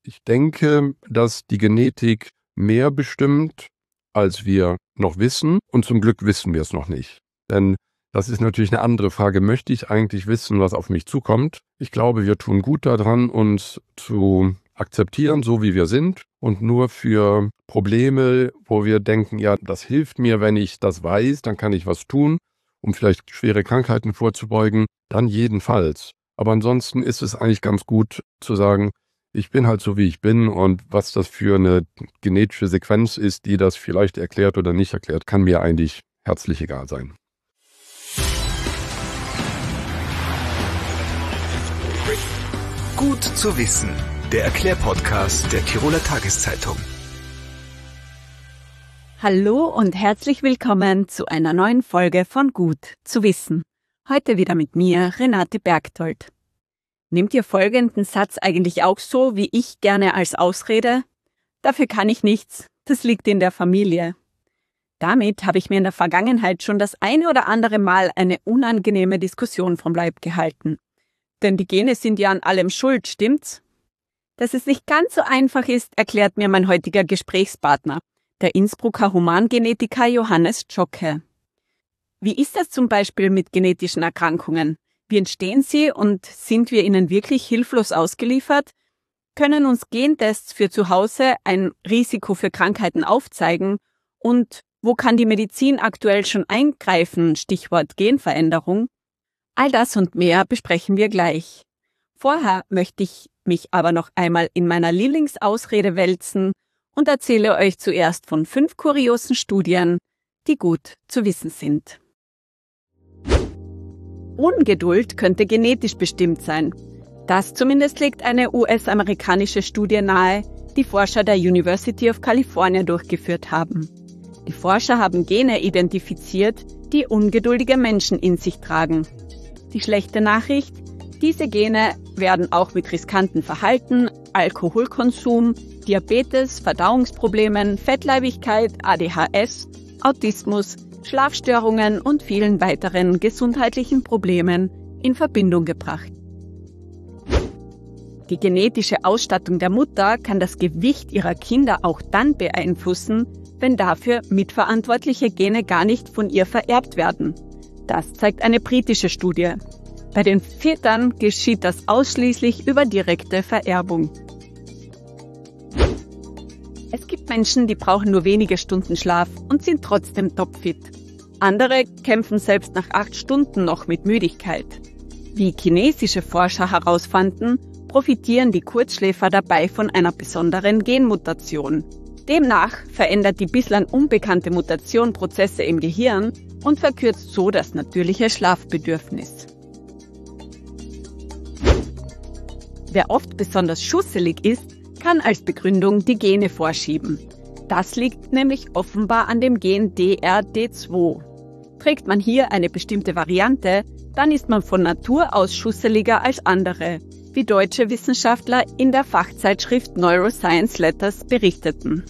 Ich denke, dass die Genetik mehr bestimmt, als wir noch wissen. Und zum Glück wissen wir es noch nicht. Denn das ist natürlich eine andere Frage. Möchte ich eigentlich wissen, was auf mich zukommt? Ich glaube, wir tun gut daran, uns zu akzeptieren, so wie wir sind. Und nur für Probleme, wo wir denken, ja, das hilft mir, wenn ich das weiß, dann kann ich was tun, um vielleicht schwere Krankheiten vorzubeugen, dann jedenfalls. Aber ansonsten ist es eigentlich ganz gut zu sagen, ich bin halt so, wie ich bin, und was das für eine genetische Sequenz ist, die das vielleicht erklärt oder nicht erklärt, kann mir eigentlich herzlich egal sein. Gut zu wissen, der Erklärpodcast der Tiroler Tageszeitung. Hallo und herzlich willkommen zu einer neuen Folge von Gut zu wissen. Heute wieder mit mir, Renate Bergtold. Nehmt ihr folgenden Satz eigentlich auch so, wie ich, gerne als Ausrede? Dafür kann ich nichts, das liegt in der Familie. Damit habe ich mir in der Vergangenheit schon das eine oder andere Mal eine unangenehme Diskussion vom Leib gehalten. Denn die Gene sind ja an allem schuld, stimmt's? Dass es nicht ganz so einfach ist, erklärt mir mein heutiger Gesprächspartner, der Innsbrucker Humangenetiker Johannes Zschokke. Wie ist das zum Beispiel mit genetischen Erkrankungen? Wie entstehen sie und sind wir ihnen wirklich hilflos ausgeliefert? Können uns Gentests für zu Hause ein Risiko für Krankheiten aufzeigen? Und wo kann die Medizin aktuell schon eingreifen? Stichwort Genveränderung. All das und mehr besprechen wir gleich. Vorher möchte ich mich aber noch einmal in meiner Lieblingsausrede wälzen und erzähle euch zuerst von 5 kuriosen Studien, die gut zu wissen sind. Ungeduld könnte genetisch bestimmt sein. Das zumindest legt eine US-amerikanische Studie nahe, die Forscher der University of California durchgeführt haben. Die Forscher haben Gene identifiziert, die ungeduldige Menschen in sich tragen. Die schlechte Nachricht: Diese Gene werden auch mit riskanten Verhalten, Alkoholkonsum, Diabetes, Verdauungsproblemen, Fettleibigkeit, ADHS, Autismus, Schlafstörungen und vielen weiteren gesundheitlichen Problemen in Verbindung gebracht. Die genetische Ausstattung der Mutter kann das Gewicht ihrer Kinder auch dann beeinflussen, wenn dafür mitverantwortliche Gene gar nicht von ihr vererbt werden. Das zeigt eine britische Studie. Bei den Vätern geschieht das ausschließlich über direkte Vererbung. Es gibt Menschen, die brauchen nur wenige Stunden Schlaf und sind trotzdem topfit. Andere kämpfen selbst nach 8 Stunden noch mit Müdigkeit. Wie chinesische Forscher herausfanden, profitieren die Kurzschläfer dabei von einer besonderen Genmutation. Demnach verändert die bislang unbekannte Mutation Prozesse im Gehirn und verkürzt so das natürliche Schlafbedürfnis. Wer oft besonders schusselig ist, kann als Begründung die Gene vorschieben. Das liegt nämlich offenbar an dem Gen DRD2. Trägt man hier eine bestimmte Variante, dann ist man von Natur aus schusseliger als andere, wie deutsche Wissenschaftler in der Fachzeitschrift Neuroscience Letters berichteten.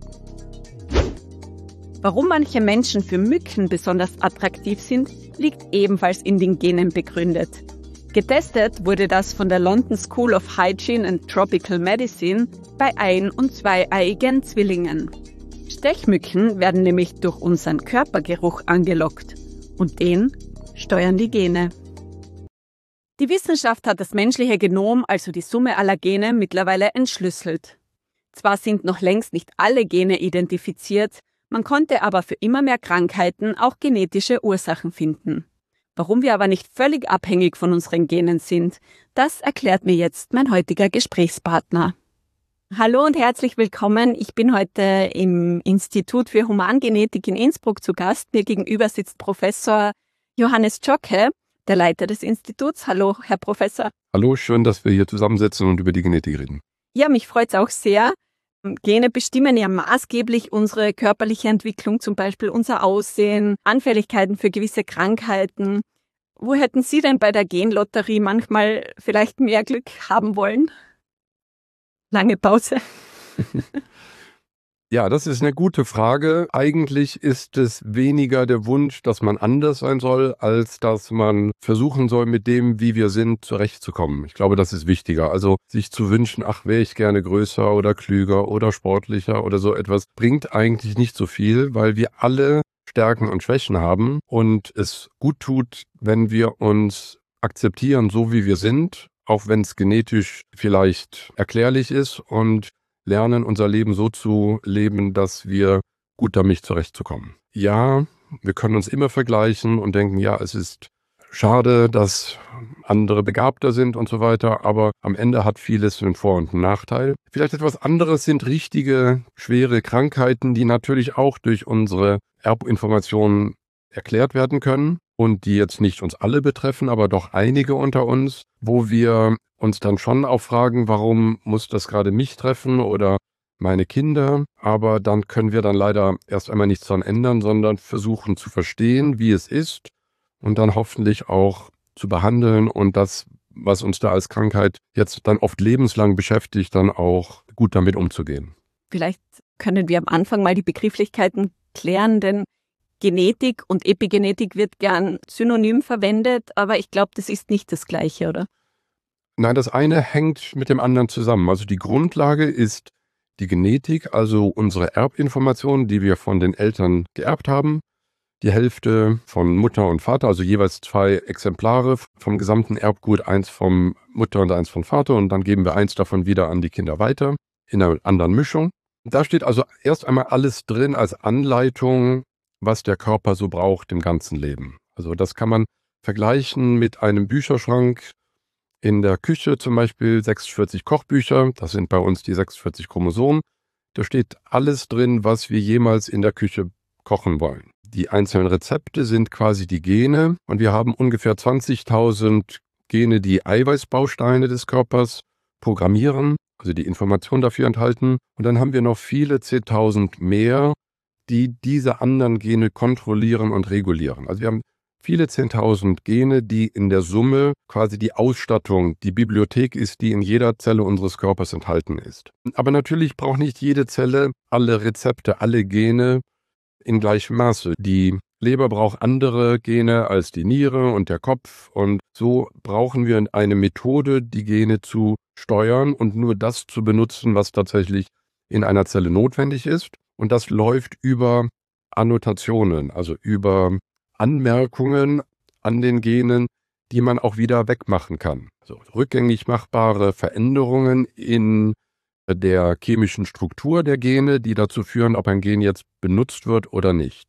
Warum manche Menschen für Mücken besonders attraktiv sind, liegt ebenfalls in den Genen begründet. Getestet wurde das von der London School of Hygiene and Tropical Medicine bei ein- und zweieiigen Zwillingen. Stechmücken werden nämlich durch unseren Körpergeruch angelockt und den steuern die Gene. Die Wissenschaft hat das menschliche Genom, also die Summe aller Gene, mittlerweile entschlüsselt. Zwar sind noch längst nicht alle Gene identifiziert, man konnte aber für immer mehr Krankheiten auch genetische Ursachen finden. Warum wir aber nicht völlig abhängig von unseren Genen sind, das erklärt mir jetzt mein heutiger Gesprächspartner. Hallo und herzlich willkommen. Ich bin heute im Institut für Humangenetik in Innsbruck zu Gast. Mir gegenüber sitzt Professor Johannes Zschokke, der Leiter des Instituts. Hallo, Herr Professor. Hallo, schön, dass wir hier zusammensitzen und über die Genetik reden. Ja, mich freut es auch sehr. Gene bestimmen ja maßgeblich unsere körperliche Entwicklung, zum Beispiel unser Aussehen, Anfälligkeiten für gewisse Krankheiten. Wo hätten Sie denn bei der Genlotterie manchmal vielleicht mehr Glück haben wollen? Lange Pause. Ja, das ist eine gute Frage. Eigentlich ist es weniger der Wunsch, dass man anders sein soll, als dass man versuchen soll, mit dem, wie wir sind, zurechtzukommen. Ich glaube, das ist wichtiger. Also sich zu wünschen, ach, wäre ich gerne größer oder klüger oder sportlicher oder so etwas, bringt eigentlich nicht so viel, weil wir alle Stärken und Schwächen haben und es gut tut, wenn wir uns akzeptieren, so wie wir sind, auch wenn es genetisch vielleicht erklärlich ist, und lernen, unser Leben so zu leben, dass wir gut damit zurechtzukommen. Ja, wir können uns immer vergleichen und denken, ja, es ist schade, dass andere begabter sind und so weiter, aber am Ende hat vieles einen Vor- und einen Nachteil. Vielleicht etwas anderes sind richtige, schwere Krankheiten, die natürlich auch durch unsere Erbinformationen erklärt werden können und die jetzt nicht uns alle betreffen, aber doch einige unter uns, wo wir uns dann schon auch fragen, warum muss das gerade mich treffen oder meine Kinder? Aber dann können wir dann leider erst einmal nichts daran ändern, sondern versuchen zu verstehen, wie es ist und dann hoffentlich auch zu behandeln und das, was uns da als Krankheit jetzt dann oft lebenslang beschäftigt, dann auch gut damit umzugehen. Vielleicht können wir am Anfang mal die Begrifflichkeiten klären, denn Genetik und Epigenetik wird gern synonym verwendet, aber ich glaube, das ist nicht das Gleiche, oder? Nein, das eine hängt mit dem anderen zusammen. Also die Grundlage ist die Genetik, also unsere Erbinformationen, die wir von den Eltern geerbt haben. Die Hälfte von Mutter und Vater, also jeweils 2 Exemplare vom gesamten Erbgut, eins vom Mutter und eins vom Vater, und dann geben wir eins davon wieder an die Kinder weiter in einer anderen Mischung. Da steht also erst einmal alles drin als Anleitung, was der Körper so braucht im ganzen Leben. Also das kann man vergleichen mit einem Bücherschrank in der Küche, zum Beispiel 46 Kochbücher, das sind bei uns die 46 Chromosomen. Da steht alles drin, was wir jemals in der Küche kochen wollen. Die einzelnen Rezepte sind quasi die Gene und wir haben ungefähr 20.000 Gene, die Eiweißbausteine des Körpers programmieren, also die Information dafür enthalten. Und dann haben wir noch viele 10.000 mehr, die diese anderen Gene kontrollieren und regulieren. Also wir haben viele 10.000 Gene, die in der Summe quasi die Ausstattung, die Bibliothek ist, die in jeder Zelle unseres Körpers enthalten ist. Aber natürlich braucht nicht jede Zelle alle Rezepte, alle Gene in gleichem Maße. Die Leber braucht andere Gene als die Niere und der Kopf, und so brauchen wir eine Methode, die Gene zu steuern und nur das zu benutzen, was tatsächlich in einer Zelle notwendig ist. Und das läuft über Annotationen, also über Anmerkungen an den Genen, die man auch wieder wegmachen kann. Also rückgängig machbare Veränderungen in der chemischen Struktur der Gene, die dazu führen, ob ein Gen jetzt benutzt wird oder nicht.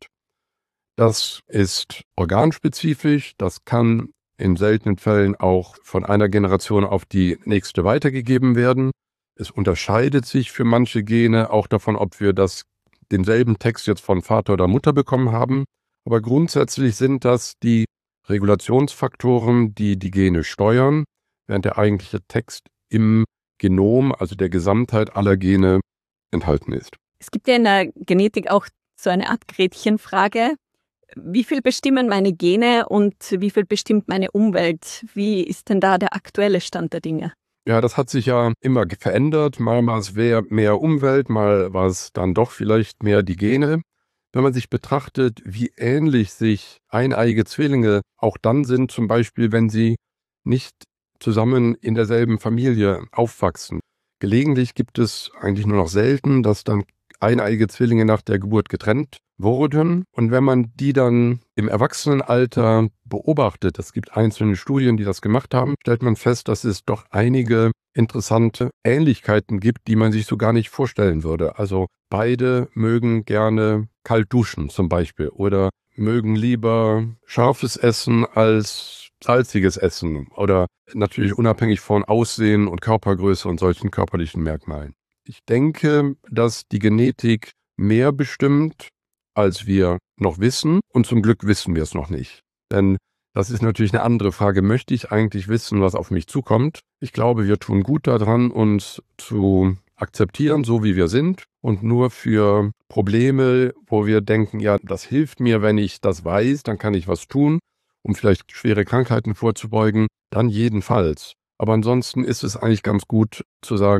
Das ist organspezifisch, das kann in seltenen Fällen auch von einer Generation auf die nächste weitergegeben werden. Es unterscheidet sich für manche Gene auch davon, ob wir denselben Text jetzt von Vater oder Mutter bekommen haben. Aber grundsätzlich sind das die Regulationsfaktoren, die die Gene steuern, während der eigentliche Text im Genom, also der Gesamtheit aller Gene, enthalten ist. Es gibt ja in der Genetik auch so eine Art Gretchenfrage. Wie viel bestimmen meine Gene und wie viel bestimmt meine Umwelt? Wie ist denn da der aktuelle Stand der Dinge? Ja, das hat sich ja immer verändert. Mal war es mehr Umwelt, mal war es dann doch vielleicht mehr die Gene. Wenn man sich betrachtet, wie ähnlich sich eineige Zwillinge auch dann sind, zum Beispiel, wenn sie nicht zusammen in derselben Familie aufwachsen. Gelegentlich gibt es eigentlich nur noch selten, dass dann eineige Zwillinge nach der Geburt getrennt wurden. Und wenn man die dann im Erwachsenenalter beobachtet, es gibt einzelne Studien, die das gemacht haben, stellt man fest, dass es doch einige interessante Ähnlichkeiten gibt, die man sich so gar nicht vorstellen würde. Also beide mögen gerne kalt duschen zum Beispiel oder mögen lieber scharfes Essen als salziges Essen oder natürlich unabhängig von Aussehen und Körpergröße und solchen körperlichen Merkmalen. Ich denke, dass die Genetik mehr bestimmt, als wir noch wissen, und zum Glück wissen wir es noch nicht. Denn das ist natürlich eine andere Frage. Möchte ich eigentlich wissen, was auf mich zukommt? Ich glaube, wir tun gut daran, uns zu akzeptieren, so wie wir sind, und nur für Probleme, wo wir denken, ja, das hilft mir, wenn ich das weiß, dann kann ich was tun, um vielleicht schwere Krankheiten vorzubeugen, dann jedenfalls. Aber ansonsten ist es eigentlich ganz gut zu sagen,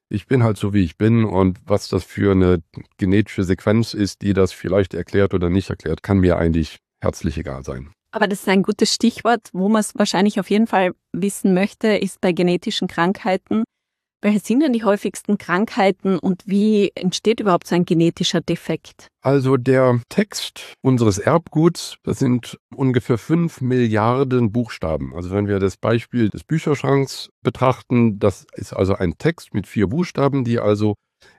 ich bin halt so, wie ich bin, und was das für eine genetische Sequenz ist, die das vielleicht erklärt oder nicht erklärt, kann mir eigentlich herzlich egal sein. Aber das ist ein gutes Stichwort, wo man es wahrscheinlich auf jeden Fall wissen möchte, ist bei genetischen Krankheiten. Welche sind denn die häufigsten Krankheiten und wie entsteht überhaupt so ein genetischer Defekt? Also der Text unseres Erbguts, das sind ungefähr 5 Milliarden Buchstaben. Also wenn wir das Beispiel des Bücherschranks betrachten, das ist also ein Text mit 4 Buchstaben, die also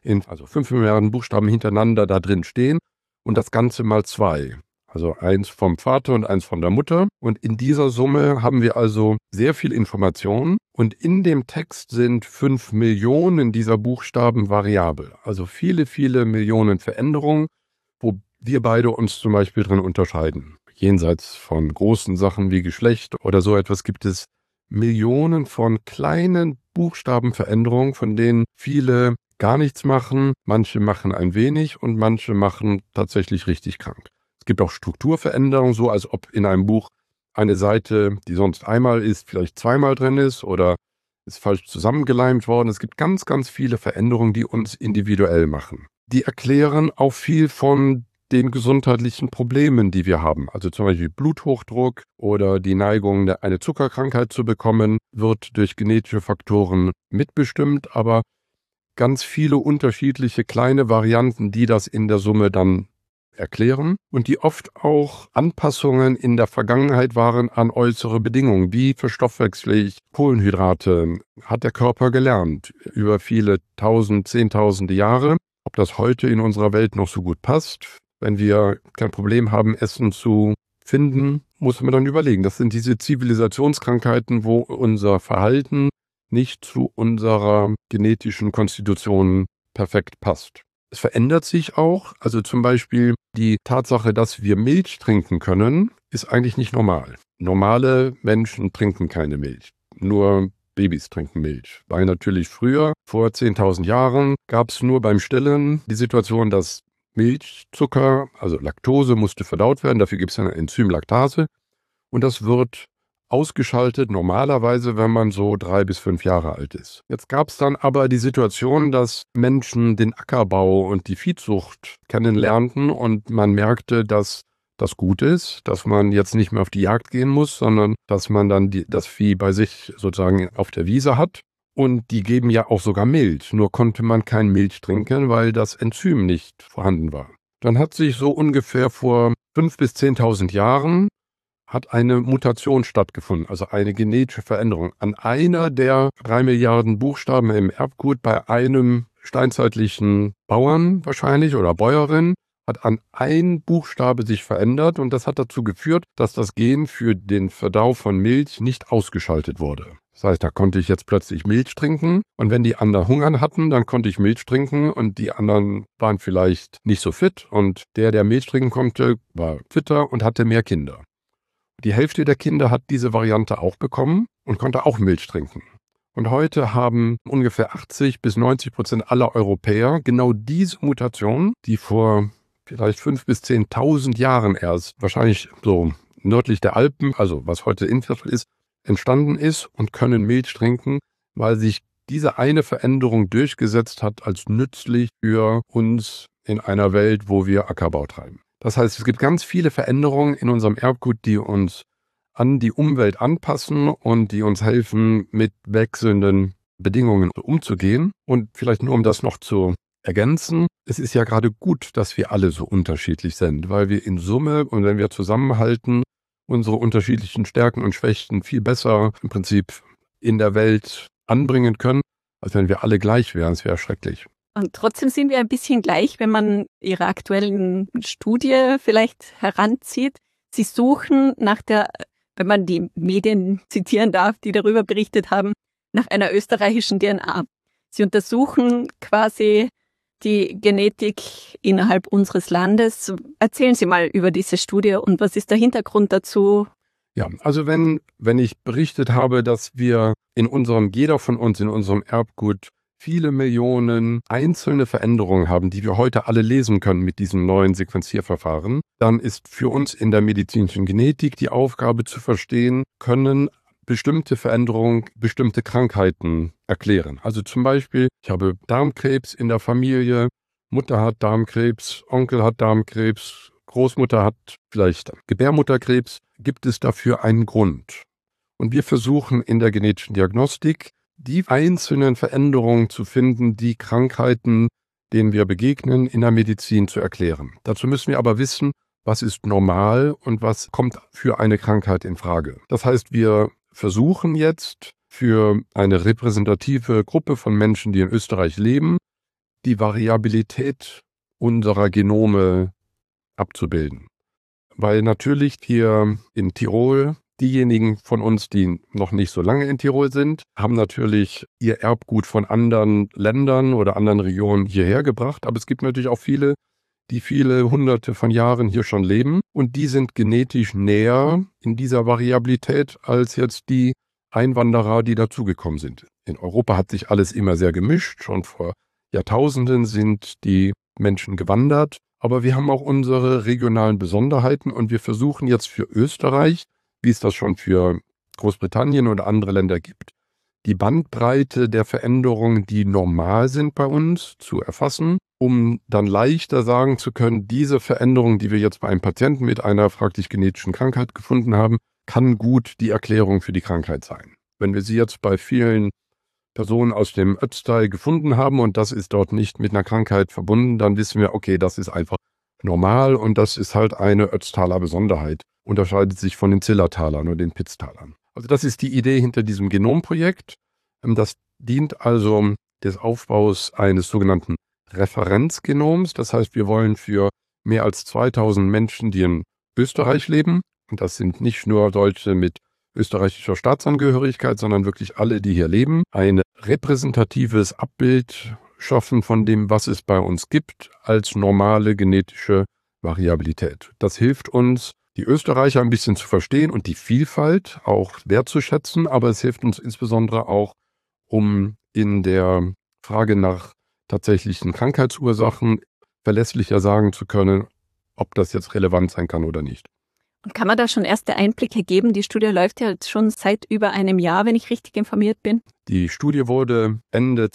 5 Milliarden Buchstaben hintereinander da drin stehen und das Ganze mal 2. Also eins vom Vater und eins von der Mutter. Und in dieser Summe haben wir also sehr viel Information. Und in dem Text sind 5 Millionen dieser Buchstaben variabel. Also viele, viele Millionen Veränderungen, wo wir beide uns zum Beispiel drin unterscheiden. Jenseits von großen Sachen wie Geschlecht oder so etwas gibt es Millionen von kleinen Buchstabenveränderungen, von denen viele gar nichts machen, manche machen ein wenig und manche machen tatsächlich richtig krank. Es gibt auch Strukturveränderungen, so als ob in einem Buch eine Seite, die sonst einmal ist, vielleicht zweimal drin ist oder ist falsch zusammengeleimt worden. Es gibt ganz, ganz viele Veränderungen, die uns individuell machen. Die erklären auch viel von den gesundheitlichen Problemen, die wir haben. Also zum Beispiel Bluthochdruck oder die Neigung, eine Zuckerkrankheit zu bekommen, wird durch genetische Faktoren mitbestimmt, aber ganz viele unterschiedliche kleine Varianten, die das in der Summe dann erklären und die oft auch Anpassungen in der Vergangenheit waren an äußere Bedingungen. Wie verstoffwechsle ich Kohlenhydrate? Hat der Körper gelernt über viele zehntausende Jahre. Ob das heute in unserer Welt noch so gut passt, wenn wir kein Problem haben, Essen zu finden, muss man dann überlegen. Das sind diese Zivilisationskrankheiten, wo unser Verhalten nicht zu unserer genetischen Konstitution perfekt passt. Es verändert sich auch, also zum Beispiel die Tatsache, dass wir Milch trinken können, ist eigentlich nicht normal. Normale Menschen trinken keine Milch, nur Babys trinken Milch. Weil natürlich früher, vor 10.000 Jahren, gab es nur beim Stillen die Situation, dass Milchzucker, also Laktose, musste verdaut werden. Dafür gibt es ein Enzym Laktase und das wird ausgeschaltet, normalerweise, wenn man so 3 bis 5 Jahre alt ist. Jetzt gab es dann aber die Situation, dass Menschen den Ackerbau und die Viehzucht kennenlernten und man merkte, dass das gut ist, dass man jetzt nicht mehr auf die Jagd gehen muss, sondern dass man dann das Vieh bei sich sozusagen auf der Wiese hat. Und die geben ja auch sogar Milch, nur konnte man kein Milch trinken, weil das Enzym nicht vorhanden war. Dann hat sich so ungefähr vor 5.000 bis 10.000 Jahren hat eine Mutation stattgefunden, also eine genetische Veränderung. An einer der 3 Milliarden Buchstaben im Erbgut bei einem steinzeitlichen Bauern wahrscheinlich oder Bäuerin hat an ein Buchstabe sich verändert und das hat dazu geführt, dass das Gen für den Verdau von Milch nicht ausgeschaltet wurde. Das heißt, da konnte ich jetzt plötzlich Milch trinken und wenn die anderen Hunger hatten, dann konnte ich Milch trinken und die anderen waren vielleicht nicht so fit und der Milch trinken konnte, war fitter und hatte mehr Kinder. Die Hälfte der Kinder hat diese Variante auch bekommen und konnte auch Milch trinken. Und heute haben ungefähr 80-90% aller Europäer genau diese Mutation, die vor vielleicht 5.000 bis 10.000 Jahren erst, wahrscheinlich so nördlich der Alpen, also was heute Innviertel ist, entstanden ist und können Milch trinken, weil sich diese eine Veränderung durchgesetzt hat als nützlich für uns in einer Welt, wo wir Ackerbau treiben. Das heißt, es gibt ganz viele Veränderungen in unserem Erbgut, die uns an die Umwelt anpassen und die uns helfen, mit wechselnden Bedingungen umzugehen. Und vielleicht nur, um das noch zu ergänzen, es ist ja gerade gut, dass wir alle so unterschiedlich sind, weil wir in Summe und wenn wir zusammenhalten, unsere unterschiedlichen Stärken und Schwächen viel besser im Prinzip in der Welt anbringen können, als wenn wir alle gleich wären. Es wäre schrecklich. Und trotzdem sind wir ein bisschen gleich, wenn man Ihre aktuellen Studie vielleicht heranzieht. Sie suchen wenn man die Medien zitieren darf, die darüber berichtet haben, nach einer österreichischen DNA. Sie untersuchen quasi die Genetik innerhalb unseres Landes. Erzählen Sie mal über diese Studie und was ist der Hintergrund dazu? Ja, also wenn ich berichtet habe, dass wir jeder von uns in unserem Erbgut viele Millionen einzelne Veränderungen haben, die wir heute alle lesen können mit diesem neuen Sequenzierverfahren, dann ist für uns in der medizinischen Genetik die Aufgabe zu verstehen, können bestimmte Veränderungen, bestimmte Krankheiten erklären. Also zum Beispiel, ich habe Darmkrebs in der Familie, Mutter hat Darmkrebs, Onkel hat Darmkrebs, Großmutter hat vielleicht Gebärmutterkrebs. Gibt es dafür einen Grund? Und wir versuchen in der genetischen Diagnostik, die einzelnen Veränderungen zu finden, die Krankheiten, denen wir begegnen, in der Medizin zu erklären. Dazu müssen wir aber wissen, was ist normal und was kommt für eine Krankheit in Frage. Das heißt, wir versuchen jetzt für eine repräsentative Gruppe von Menschen, die in Österreich leben, die Variabilität unserer Genome abzubilden. Weil natürlich hier in Tirol, diejenigen von uns, die noch nicht so lange in Tirol sind, haben natürlich ihr Erbgut von anderen Ländern oder anderen Regionen hierher gebracht. Aber es gibt natürlich auch viele, die viele hunderte von Jahren hier schon leben. Und die sind genetisch näher in dieser Variabilität als jetzt die Einwanderer, die dazugekommen sind. In Europa hat sich alles immer sehr gemischt. Schon vor Jahrtausenden sind die Menschen gewandert. Aber wir haben auch unsere regionalen Besonderheiten und wir versuchen jetzt für Österreich, wie es das schon für Großbritannien oder andere Länder gibt, die Bandbreite der Veränderungen, die normal sind bei uns, zu erfassen, um dann leichter sagen zu können, diese Veränderung, die wir jetzt bei einem Patienten mit einer fraglich genetischen Krankheit gefunden haben, kann gut die Erklärung für die Krankheit sein. Wenn wir sie jetzt bei vielen Personen aus dem Ötztal gefunden haben und das ist dort nicht mit einer Krankheit verbunden, dann wissen wir, okay, das ist einfach normal und das ist halt eine Ötztaler Besonderheit. Unterscheidet sich von den Zillertalern oder den Pitztalern. Also das ist die Idee hinter diesem Genomprojekt. Das dient also des Aufbaus eines sogenannten Referenzgenoms. Das heißt, wir wollen für mehr als 2000 Menschen, die in Österreich leben, und das sind nicht nur Deutsche mit österreichischer Staatsangehörigkeit, sondern wirklich alle, die hier leben, ein repräsentatives Abbild schaffen von dem, was es bei uns gibt, als normale genetische Variabilität. Das hilft uns, die Österreicher ein bisschen zu verstehen und die Vielfalt auch wertzuschätzen, aber es hilft uns insbesondere auch, um in der Frage nach tatsächlichen Krankheitsursachen verlässlicher sagen zu können, ob das jetzt relevant sein kann oder nicht. Und kann man da schon erste Einblicke geben? Die Studie läuft ja jetzt schon seit über einem Jahr, wenn ich richtig informiert bin. Die Studie wurde Ende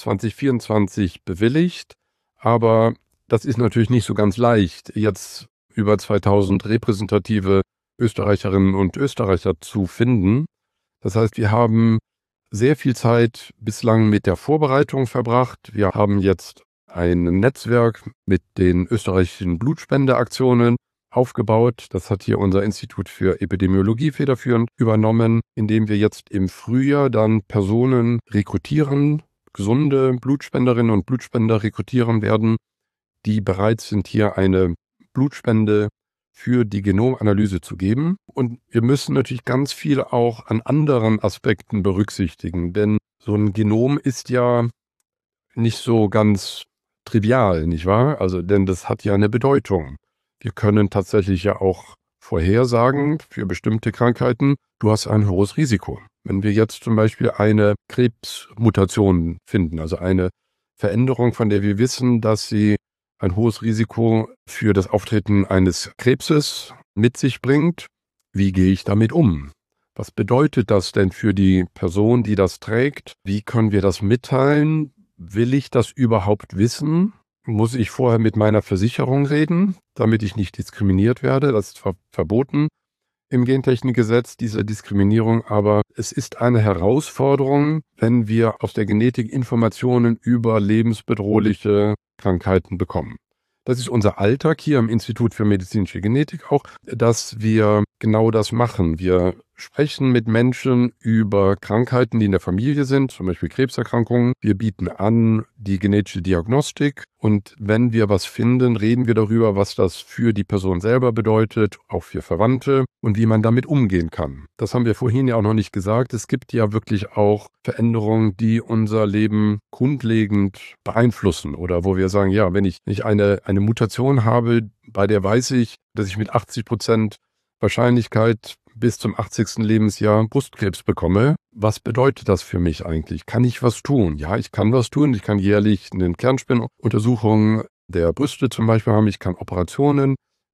2024 bewilligt, aber das ist natürlich nicht so ganz leicht, jetzt über 2000 repräsentative Österreicherinnen und Österreicher zu finden. Das heißt, wir haben sehr viel Zeit bislang mit der Vorbereitung verbracht. Wir haben jetzt ein Netzwerk mit den österreichischen Blutspendeaktionen aufgebaut. Das hat hier unser Institut für Epidemiologie federführend übernommen, indem wir jetzt im Frühjahr dann Personen rekrutieren, gesunde Blutspenderinnen und Blutspender rekrutieren werden, die bereit sind, hier eine Blutspende für die Genomanalyse zu geben. Und wir müssen natürlich ganz viel auch an anderen Aspekten berücksichtigen, denn so ein Genom ist ja nicht so ganz trivial, nicht wahr? Also, denn das hat ja eine Bedeutung. Wir können tatsächlich ja auch vorhersagen für bestimmte Krankheiten, du hast ein hohes Risiko. Wenn wir jetzt zum Beispiel eine Krebsmutation finden, also eine Veränderung, von der wir wissen, dass sie ein hohes Risiko für das Auftreten eines Krebses mit sich bringt, wie gehe ich damit um? Was bedeutet das denn für die Person, die das trägt? Wie können wir das mitteilen? Will ich das überhaupt wissen? Muss ich vorher mit meiner Versicherung reden, damit ich nicht diskriminiert werde? Das ist verboten im Gentechnikgesetz, diese Diskriminierung. Aber es ist eine Herausforderung, wenn wir aus der Genetik Informationen über lebensbedrohliche Krankheiten bekommen. Das ist unser Alltag hier im Institut für medizinische Genetik auch, dass wir genau das machen. Wir sprechen mit Menschen über Krankheiten, die in der Familie sind, zum Beispiel Krebserkrankungen. Wir bieten an die genetische Diagnostik und wenn wir was finden, reden wir darüber, was das für die Person selber bedeutet, auch für Verwandte und wie man damit umgehen kann. Das haben wir vorhin ja auch noch nicht gesagt. Es gibt ja wirklich auch Veränderungen, die unser Leben grundlegend beeinflussen oder wo wir sagen, ja, wenn ich nicht eine Mutation habe, bei der weiß ich, dass ich mit 80% Wahrscheinlichkeit bis zum 80. Lebensjahr Brustkrebs bekomme. Was bedeutet das für mich eigentlich? Kann ich was tun? Ja, ich kann was tun. Ich kann jährlich eine Kernspinuntersuchung der Brüste zum Beispiel haben. Ich kann Operationen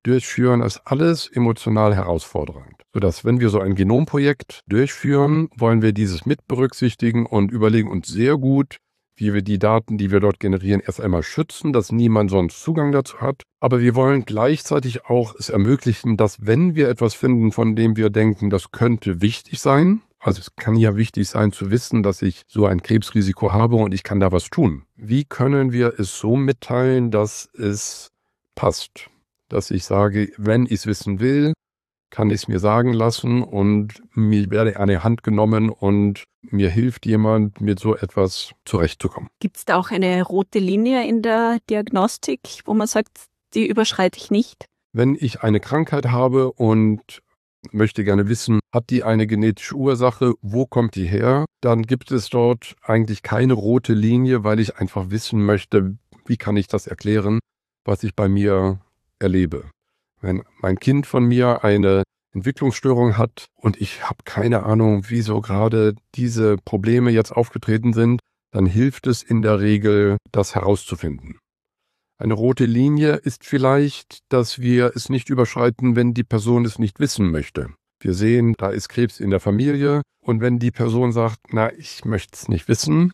durchführen, ist alles emotional herausfordernd. Sodass, wenn wir so ein Genomprojekt durchführen, wollen wir dieses mit berücksichtigen und überlegen uns sehr gut, wie wir die Daten, die wir dort generieren, erst einmal schützen, dass niemand sonst Zugang dazu hat. Aber wir wollen gleichzeitig auch es ermöglichen, dass wenn wir etwas finden, von dem wir denken, das könnte wichtig sein, also es kann ja wichtig sein zu wissen, dass ich so ein Krebsrisiko habe und ich kann da was tun. Wie können wir es so mitteilen, dass es passt? Dass ich sage, wenn ich es wissen will, kann ich es mir sagen lassen und mir werde an die Hand genommen und mir hilft jemand, mit so etwas zurechtzukommen. Gibt es da auch eine rote Linie in der Diagnostik, wo man sagt, die überschreite ich nicht? Wenn ich eine Krankheit habe und möchte gerne wissen, hat die eine genetische Ursache, wo kommt die her, dann gibt es dort eigentlich keine rote Linie, weil ich einfach wissen möchte, wie kann ich das erklären, was ich bei mir erlebe. Wenn mein Kind von mir eine Entwicklungsstörung hat und ich habe keine Ahnung, wieso gerade diese Probleme jetzt aufgetreten sind, dann hilft es in der Regel, das herauszufinden. Eine rote Linie ist vielleicht, dass wir es nicht überschreiten, wenn die Person es nicht wissen möchte. Wir sehen, da ist Krebs in der Familie und wenn die Person sagt, na, ich möchte es nicht wissen,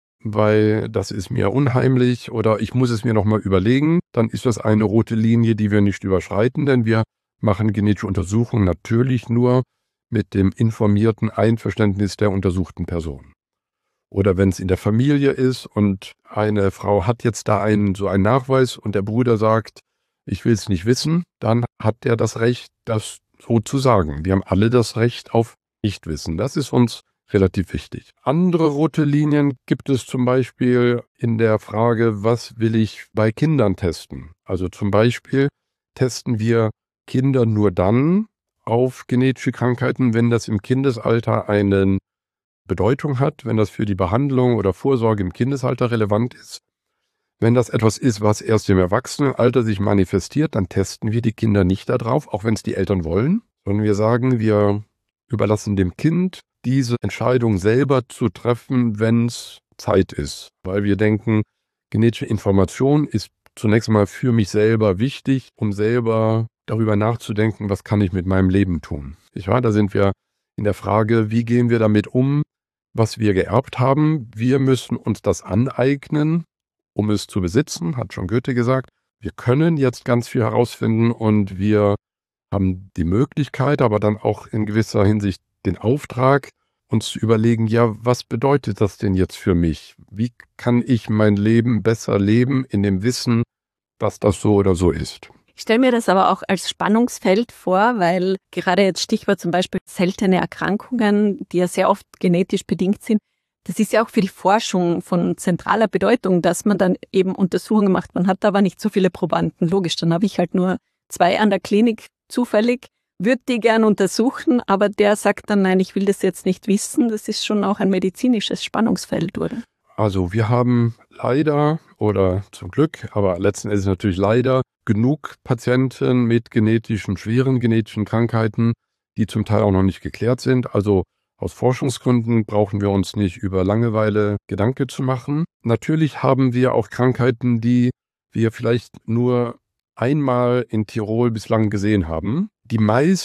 weil das ist mir unheimlich oder ich muss es mir nochmal überlegen, dann ist das eine rote Linie, die wir nicht überschreiten, denn wir machen genetische Untersuchungen natürlich nur mit dem informierten Einverständnis der untersuchten Person. Oder wenn es in der Familie ist und eine Frau hat jetzt da so einen Nachweis und der Bruder sagt, ich will es nicht wissen, dann hat der das Recht, das so zu sagen. Wir haben alle das Recht auf Nichtwissen. Das ist uns relativ wichtig. Andere rote Linien gibt es zum Beispiel in der Frage, was will ich bei Kindern testen? Also zum Beispiel testen wir Kinder nur dann auf genetische Krankheiten, wenn das im Kindesalter eine Bedeutung hat, wenn das für die Behandlung oder Vorsorge im Kindesalter relevant ist. Wenn das etwas ist, was erst im Erwachsenenalter sich manifestiert, dann testen wir die Kinder nicht darauf, auch wenn es die Eltern wollen, sondern wir sagen, wir überlassen dem Kind diese Entscheidung selber zu treffen, wenn es Zeit ist. Weil wir denken, genetische Information ist zunächst mal für mich selber wichtig, um selber darüber nachzudenken, was kann ich mit meinem Leben tun. Da sind wir in der Frage, wie gehen wir damit um, was wir geerbt haben. Wir müssen uns das aneignen, um es zu besitzen, hat schon Goethe gesagt. Wir können jetzt ganz viel herausfinden und wir haben die Möglichkeit, aber dann auch in gewisser Hinsicht den Auftrag, uns zu überlegen, ja, was bedeutet das denn jetzt für mich? Wie kann ich mein Leben besser leben in dem Wissen, dass das so oder so ist? Ich stelle mir das aber auch als Spannungsfeld vor, weil gerade jetzt Stichwort zum Beispiel seltene Erkrankungen, die ja sehr oft genetisch bedingt sind, das ist ja auch für die Forschung von zentraler Bedeutung, dass man dann eben Untersuchungen macht. Man hat aber nicht so viele Probanden. Logisch, dann habe ich halt nur 2 an der Klinik zufällig, würde die gern untersuchen, aber der sagt dann, nein, ich will das jetzt nicht wissen. Das ist schon auch ein medizinisches Spannungsfeld, oder? Also wir haben leider oder zum Glück, aber letzten Endes natürlich leider, genug Patienten mit schweren genetischen Krankheiten, die zum Teil auch noch nicht geklärt sind. Also aus Forschungsgründen brauchen wir uns nicht über Langeweile Gedanken zu machen. Natürlich haben wir auch Krankheiten, die wir vielleicht nur einmal in Tirol bislang gesehen haben. Die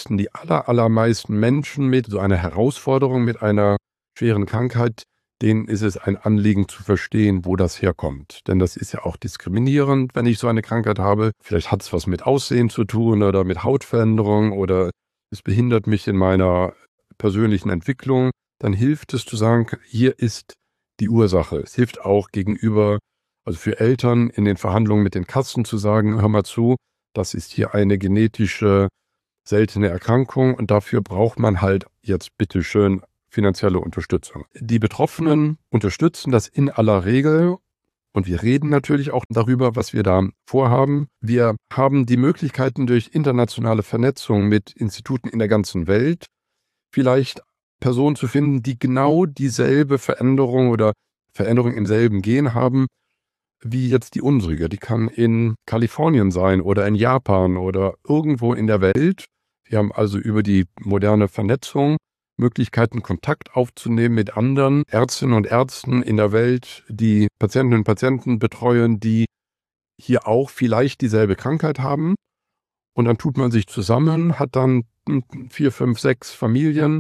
allermeisten Menschen mit so einer Herausforderung, mit einer schweren Krankheit, denen ist es ein Anliegen zu verstehen, wo das herkommt. Denn das ist ja auch diskriminierend, wenn ich so eine Krankheit habe. Vielleicht hat es was mit Aussehen zu tun oder mit Hautveränderung oder es behindert mich in meiner persönlichen Entwicklung. Dann hilft es zu sagen, hier ist die Ursache. Es hilft auch gegenüber, also für Eltern in den Verhandlungen mit den Kassen zu sagen, hör mal zu, das ist hier eine genetische seltene Erkrankung und dafür braucht man halt jetzt bitteschön finanzielle Unterstützung. Die Betroffenen unterstützen das in aller Regel und wir reden natürlich auch darüber, was wir da vorhaben. Wir haben die Möglichkeiten durch internationale Vernetzung mit Instituten in der ganzen Welt, vielleicht Personen zu finden, die genau dieselbe Veränderung oder Veränderung im selben Gen haben, wie jetzt die unsere. Die kann in Kalifornien sein oder in Japan oder irgendwo in der Welt. Wir haben also über die moderne Vernetzung Möglichkeiten, Kontakt aufzunehmen mit anderen Ärztinnen und Ärzten in der Welt, die Patientinnen und Patienten betreuen, die hier auch vielleicht dieselbe Krankheit haben Und dann tut man sich zusammen, hat dann 4, 5, 6 Familien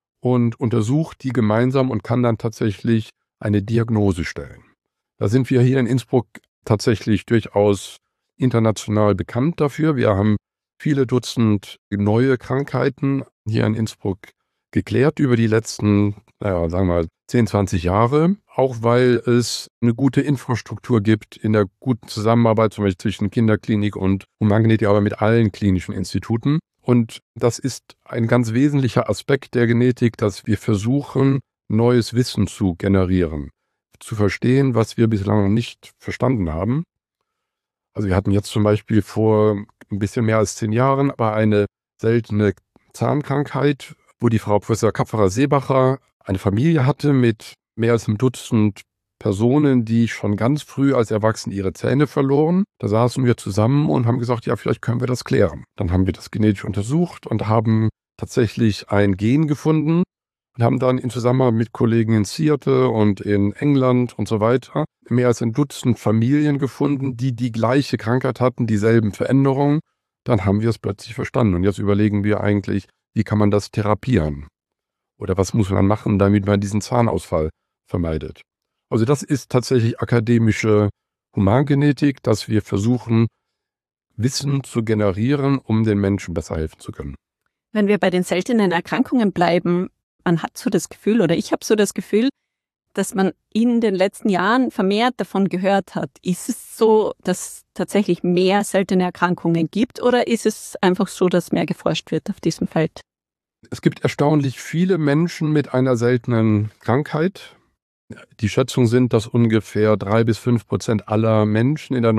und untersucht die gemeinsam und kann dann tatsächlich eine Diagnose stellen. Da sind wir hier in Innsbruck tatsächlich durchaus international bekannt dafür. Wir haben viele Dutzend neue Krankheiten hier in Innsbruck geklärt über die letzten, sagen wir mal, 10, 20 Jahre. Auch weil es eine gute Infrastruktur gibt in der guten Zusammenarbeit zum Beispiel zwischen Kinderklinik und Humangenetik, aber mit allen klinischen Instituten. Und das ist ein ganz wesentlicher Aspekt der Genetik, dass wir versuchen, neues Wissen zu generieren, zu verstehen, was wir bislang noch nicht verstanden haben. Also wir hatten jetzt zum Beispiel vor ein bisschen mehr als 10 Jahren aber eine seltene Zahnkrankheit, wo die Frau Professor Kapferer-Seebacher eine Familie hatte mit mehr als einem Dutzend Personen, die schon ganz früh als Erwachsene ihre Zähne verloren. Da saßen wir zusammen und haben gesagt, ja, vielleicht können wir das klären. Dann haben wir das genetisch untersucht und haben tatsächlich ein Gen gefunden und haben dann in Zusammenarbeit mit Kollegen in Seattle und in England und so weiter mehr als ein Dutzend Familien gefunden, die die gleiche Krankheit hatten, dieselben Veränderungen. Dann haben wir es plötzlich verstanden. Und jetzt überlegen wir eigentlich, wie kann man das therapieren? Oder was muss man machen, damit man diesen Zahnausfall vermeidet? Also das ist tatsächlich akademische Humangenetik, dass wir versuchen, Wissen zu generieren, um den Menschen besser helfen zu können. Wenn wir bei den seltenen Erkrankungen bleiben, man hat so das Gefühl, oder ich habe so das Gefühl, dass man in den letzten Jahren vermehrt davon gehört hat. Ist es so, dass tatsächlich mehr seltene Erkrankungen gibt, oder ist es einfach so, dass mehr geforscht wird auf diesem Feld? Es gibt erstaunlich viele Menschen mit einer seltenen Krankheit. Die Schätzungen sind, dass ungefähr 3-5% aller Menschen in der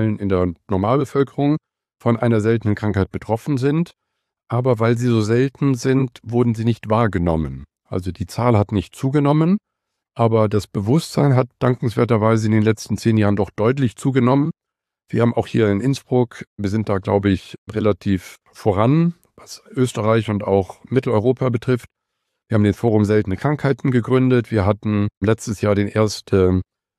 Normalbevölkerung von einer seltenen Krankheit betroffen sind. Aber weil sie so selten sind, wurden sie nicht wahrgenommen. Also die Zahl hat nicht zugenommen, aber das Bewusstsein hat dankenswerterweise in den letzten 10 Jahren doch deutlich zugenommen. Wir haben auch hier in Innsbruck, wir sind da, glaube ich, relativ voran, was Österreich und auch Mitteleuropa betrifft. Wir haben den Forum Seltene Krankheiten gegründet. Wir hatten letztes Jahr den ersten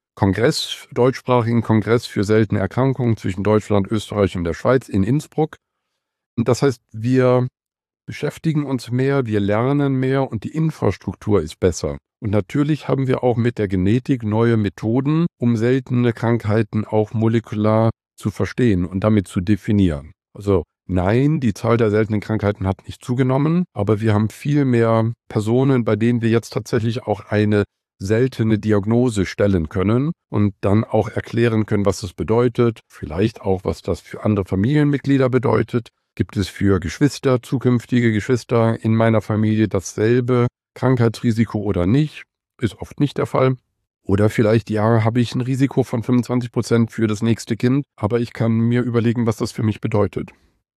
deutschsprachigen Kongress für seltene Erkrankungen zwischen Deutschland, Österreich und der Schweiz in Innsbruck. Und das heißt, wir beschäftigen uns mehr, wir lernen mehr und die Infrastruktur ist besser. Und natürlich haben wir auch mit der Genetik neue Methoden, um seltene Krankheiten auch molekular zu verstehen und damit zu definieren. Also nein, die Zahl der seltenen Krankheiten hat nicht zugenommen, aber wir haben viel mehr Personen, bei denen wir jetzt tatsächlich auch eine seltene Diagnose stellen können und dann auch erklären können, was das bedeutet, vielleicht auch, was das für andere Familienmitglieder bedeutet. Gibt es für Geschwister, zukünftige Geschwister in meiner Familie dasselbe Krankheitsrisiko oder nicht? Ist oft nicht der Fall. Oder vielleicht, ja, habe ich ein Risiko von 25% für das nächste Kind, aber ich kann mir überlegen, was das für mich bedeutet.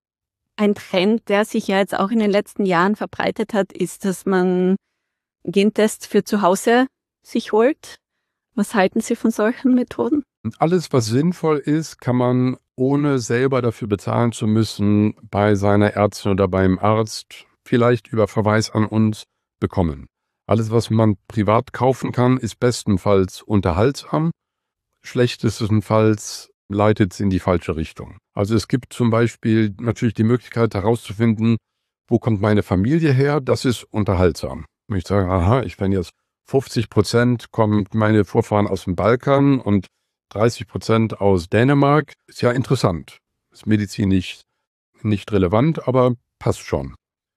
Ein Trend, der sich ja jetzt auch in den letzten Jahren verbreitet hat, ist, dass man Gentests für zu Hause sich holt. Was halten Sie von solchen Methoden? Alles, was sinnvoll ist, kann man, ohne selber dafür bezahlen zu müssen, bei seiner Ärztin oder beim Arzt vielleicht über Verweis an uns bekommen. Alles, was man privat kaufen kann, ist bestenfalls unterhaltsam, schlechtestenfalls leitet es in die falsche Richtung. Also es gibt zum Beispiel natürlich die Möglichkeit herauszufinden, wo kommt meine Familie her, das ist unterhaltsam. Wenn ich sage, aha, ich bin jetzt 50% kommen meine Vorfahren aus dem Balkan und 30% aus Dänemark, ist ja interessant. Ist medizinisch nicht relevant, aber passt schon.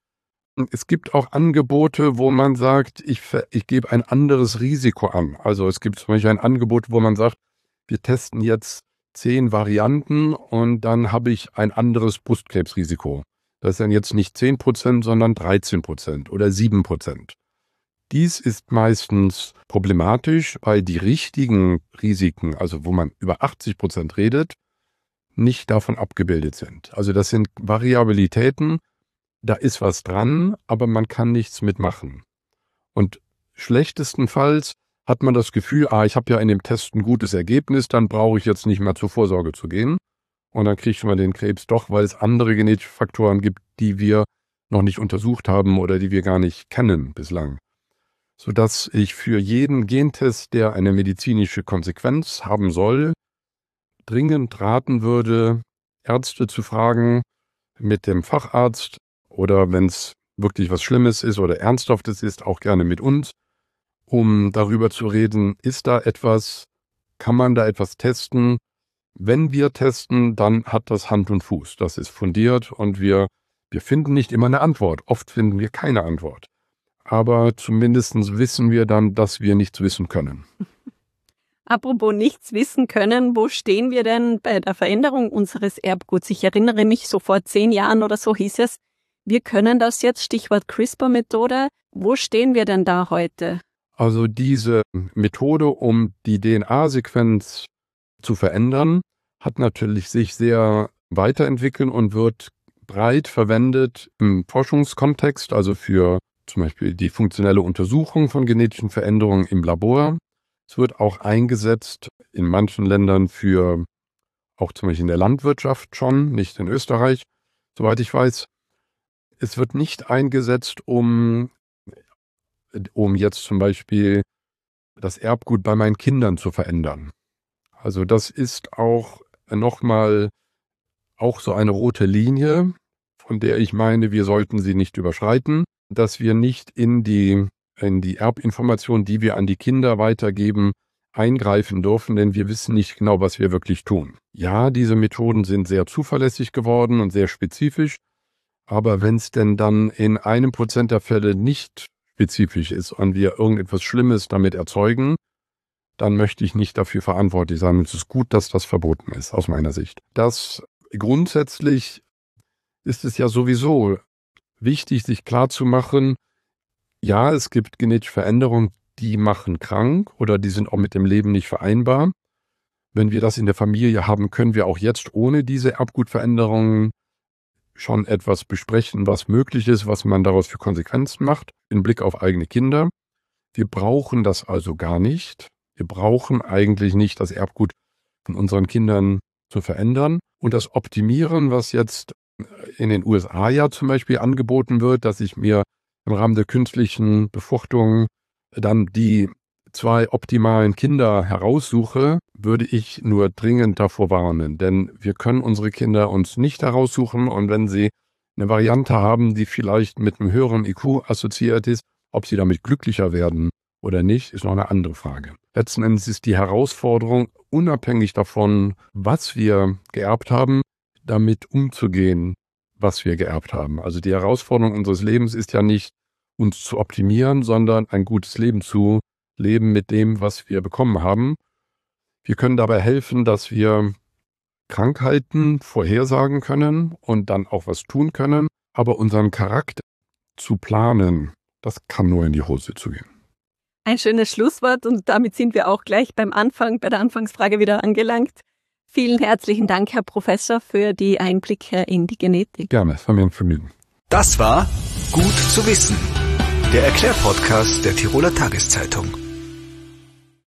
Es gibt auch Angebote, wo man sagt, ich gebe ein anderes Risiko an. Also es gibt zum Beispiel ein Angebot, wo man sagt, wir testen jetzt 10 Varianten und dann habe ich ein anderes Brustkrebsrisiko. Das ist dann jetzt nicht 10%, sondern 13% oder 7%. Dies ist meistens problematisch, weil die richtigen Risiken, also wo man über 80% redet, nicht davon abgebildet sind. Also das sind Variabilitäten, da ist was dran, aber man kann nichts mitmachen. Und schlechtestenfalls hat man das Gefühl, ich habe ja in dem Test ein gutes Ergebnis, dann brauche ich jetzt nicht mehr zur Vorsorge zu gehen. Und dann kriegt man den Krebs doch, weil es andere genetische Faktoren gibt, die wir noch nicht untersucht haben oder die wir gar nicht kennen bislang. Sodass ich für jeden Gentest, der eine medizinische Konsequenz haben soll, dringend raten würde, Ärzte zu fragen, mit dem Facharzt oder wenn es wirklich was Schlimmes ist oder Ernsthaftes ist, auch gerne mit uns, um darüber zu reden, ist da etwas, kann man da etwas testen? Wenn wir testen, dann hat das Hand und Fuß. Das ist fundiert und wir finden nicht immer eine Antwort. Oft finden wir keine Antwort. Aber zumindest wissen wir dann, dass wir nichts wissen können. Apropos nichts wissen können, wo stehen wir denn bei der Veränderung unseres Erbguts? Ich erinnere mich, so vor 10 Jahren oder so hieß es, wir können das jetzt, Stichwort CRISPR-Methode. Wo stehen wir denn da heute? Also diese Methode, um die DNA-Sequenz zu verändern, hat natürlich sich sehr weiterentwickelt und wird breit verwendet im Forschungskontext, also für zum Beispiel die funktionelle Untersuchung von genetischen Veränderungen im Labor. Es wird auch eingesetzt in manchen Ländern für, auch zum Beispiel in der Landwirtschaft schon, nicht in Österreich, soweit ich weiß. Es wird nicht eingesetzt, um jetzt zum Beispiel das Erbgut bei meinen Kindern zu verändern. Also das ist auch nochmal auch so eine rote Linie, von der ich meine, wir sollten sie nicht überschreiten, dass wir nicht in die Erbinformation, die wir an die Kinder weitergeben, eingreifen dürfen, denn wir wissen nicht genau, was wir wirklich tun. Ja, diese Methoden sind sehr zuverlässig geworden und sehr spezifisch, aber wenn es denn dann in 1% der Fälle nicht spezifisch ist und wir irgendetwas Schlimmes damit erzeugen, dann möchte ich nicht dafür verantwortlich sein. Es ist gut, dass das verboten ist, aus meiner Sicht. Grundsätzlich ist es ja sowieso wichtig, sich klarzumachen, ja, es gibt genetische Veränderungen, die machen krank oder die sind auch mit dem Leben nicht vereinbar. Wenn wir das in der Familie haben, können wir auch jetzt ohne diese Erbgutveränderungen schon etwas besprechen, was möglich ist, was man daraus für Konsequenzen macht, im Blick auf eigene Kinder. Wir brauchen das also gar nicht. Wir brauchen eigentlich nicht das Erbgut von unseren Kindern zu verändern. Und das Optimieren, was jetzt in den USA ja zum Beispiel angeboten wird, dass ich mir im Rahmen der künstlichen Befruchtung dann die 2 optimalen Kinder heraussuche, würde ich nur dringend davor warnen. Denn wir können unsere Kinder uns nicht heraussuchen und wenn sie eine Variante haben, die vielleicht mit einem höheren IQ assoziiert ist, ob sie damit glücklicher werden oder nicht, ist noch eine andere Frage. Letzten Endes ist die Herausforderung, unabhängig davon, was wir geerbt haben, damit umzugehen, was wir geerbt haben. Also die Herausforderung unseres Lebens ist ja nicht, uns zu optimieren, sondern ein gutes Leben zu leben mit dem, was wir bekommen haben. Wir können dabei helfen, dass wir Krankheiten vorhersagen können und dann auch was tun können, aber unseren Charakter zu planen, das kann nur in die Hose zu gehen. Ein schönes Schlusswort und damit sind wir auch gleich bei der Anfangsfrage wieder angelangt. Vielen herzlichen Dank, Herr Professor, für die Einblicke in die Genetik. Gerne, es war mir ein Vergnügen. Das war Gut zu wissen, der Erklärpodcast der Tiroler Tageszeitung.